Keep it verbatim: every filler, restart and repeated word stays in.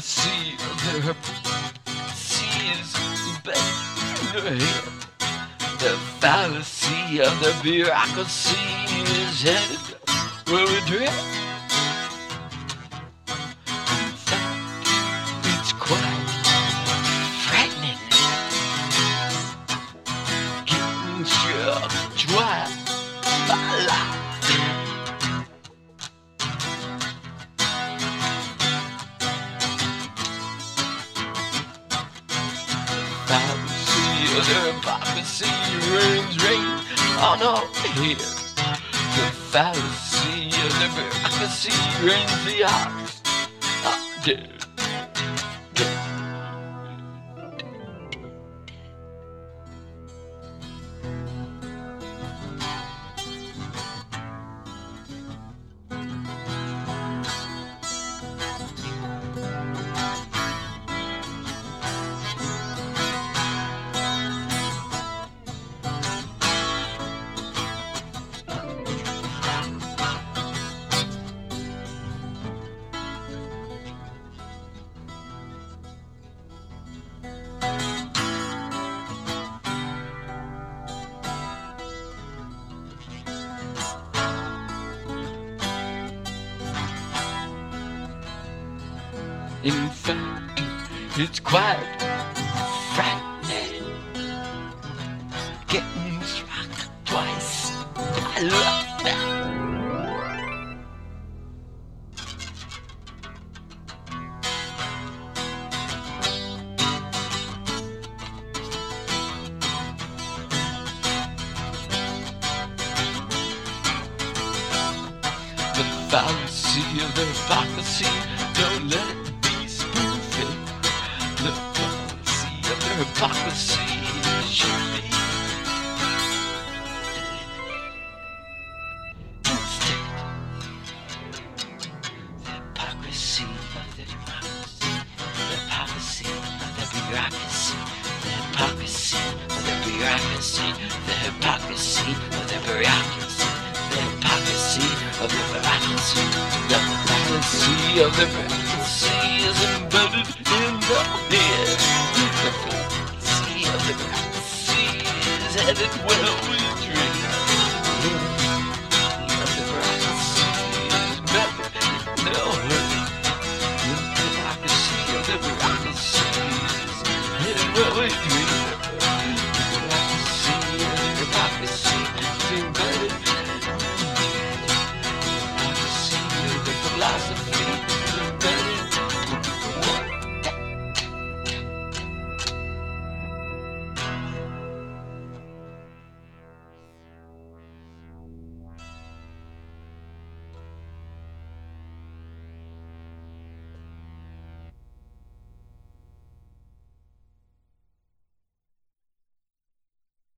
fallacy of the hypocrisy is embedded in her head. The fallacy of the bureaucracy is headed where we dread. In fact, it's quite frightening. Getting struck twice by lightning. Fallacy of the hypocrisy reigns reign on our heads. The fallacy of the bureaucracy reigns the odds are dead. In fact, it's quite frightening. Getting struck twice by lightning. The fallacy of the hypocrisy, don't let it the fallacy of the hypocrisy should be instead. The hypocrisy of the democracy, the hypocrisy of the bureaucracy, the hypocrisy of the bureaucracy, the hypocrisy of the bureaucracy, the hypocrisy of the bureaucracy, the fallacy of the bureaucracy is embedded in the head. The fallacy of the bureaucracy is headed where we